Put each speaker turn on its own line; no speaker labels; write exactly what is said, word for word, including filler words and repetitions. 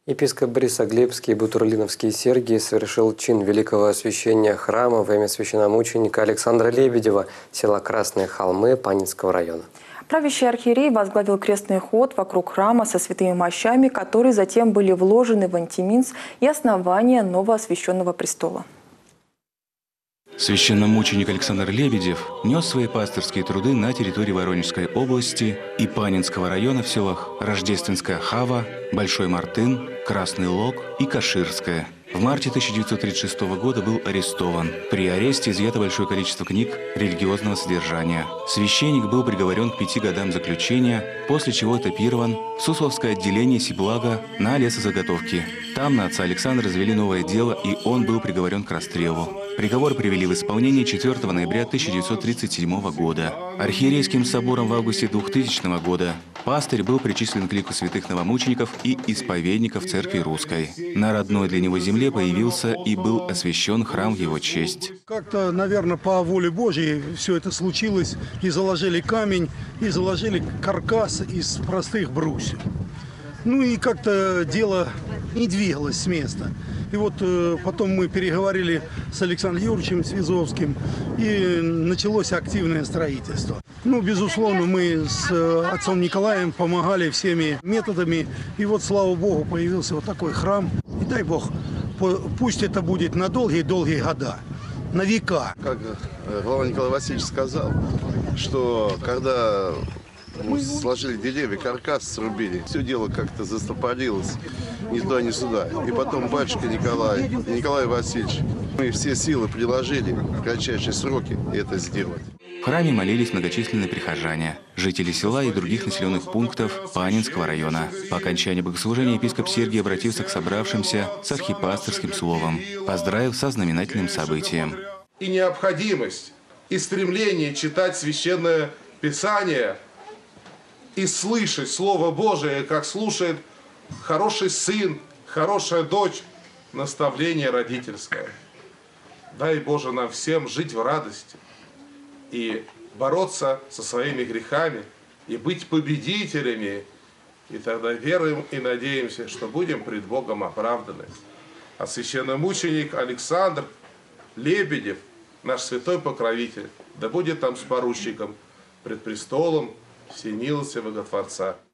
Епископ Борисоглебский и Бутурлиновский Сергий совершил чин великого освящения храма во имя священномученика Александра Лебедева, села Красные Холмы Панинского района.
Правящий архиерей возглавил крестный ход вокруг храма со святыми мощами, которые затем были вложены в антиминс и основание новоосвященного престола.
Священномученик Александр Лебедев нес свои пастырские труды на территории Воронежской области и Панинского района в селах Рождественская Хава, Большой Мартын, Красный Лог и Каширская. В марте тысяча девятьсот тридцать шестого года был арестован. При аресте изъято большое количество книг религиозного содержания. Священник был приговорен к пяти годам заключения, после чего этапирован в Сусловское отделение Сиблага на лесозаготовки. Там на отца Александра завели новое дело, и он был приговорен к расстрелу. Приговор привели в исполнение четвёртого ноября тысяча девятьсот тридцать седьмого года. Архиерейским собором в августе двухтысячного года пастырь был причислен к лику святых новомучеников и исповедников Церкви Русской. На родной для него земле появился и был освящен храм в его честь.
Как-то, наверное, по воле Божьей все это случилось, и заложили камень, и заложили каркас из простых брусьев. Ну и как-то дело не двигалось с места. И вот э, потом мы переговорили с Александром Юрьевичем Свизовским, и началось активное строительство. Ну, безусловно, мы с э, отцом Николаем помогали всеми методами. И вот, слава Богу, появился вот такой храм. И дай Бог, пусть это будет на долгие-долгие года, на века.
Как глава Николай Васильевич сказал, что когда мы сложили деревья, каркас срубили, все дело как-то застопорилось ни туда, ни сюда. И потом батюшка Николай, Николай Васильевич, мы все силы приложили в кратчайшие сроки это сделать.
В храме молились многочисленные прихожане, жители села и других населенных пунктов Панинского района. По окончании богослужения епископ Сергий обратился к собравшимся с архипасторским словом, поздравив со знаменательным событием.
И необходимость, и стремление читать Священное Писание и слышать Слово Божие, как слушает хороший сын, хорошая дочь, наставление родительское. Дай Боже нам всем жить в радости и бороться со своими грехами, и быть победителями. И тогда веруем и надеемся, что будем пред Богом оправданы. А священномученик Александр Лебедев, наш святой покровитель, да будет там с поручиком пред престолом всемилостивого Творца.